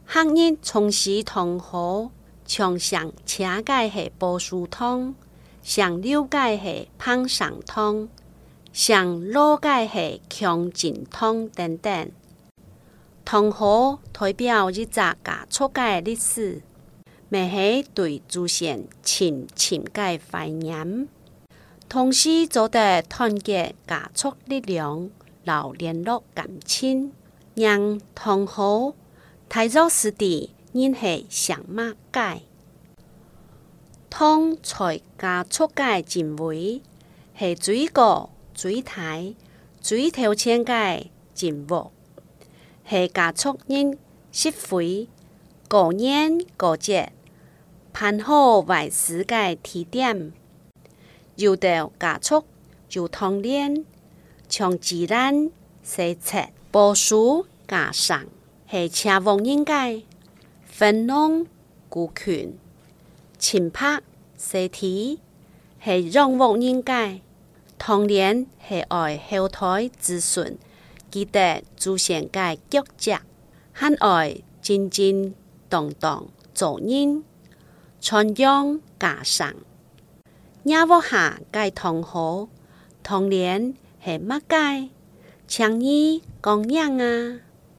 学日从事同学，常上车界是波斯通，上六界是胖上通，上路界是强劲通等等。同学代表一个家族界历史，也是对祖先亲情嘅怀念，同时做得团结家族力量，留联络感情，让同学太早时地认识上马界。通在家族界前位，是最高、最大、最头前嘅人物，是家族人协会个人个节办好为世界提点。有的家族就同恋，从自然生出波斯家上，是车王人界分农孤群，亲拍身体是养活人界，同恋是爱后代子孙，记得祖先界脚迹，很爱静静动动做人，传扬家上。也活下界同好，同恋是乜界？请你讲样啊！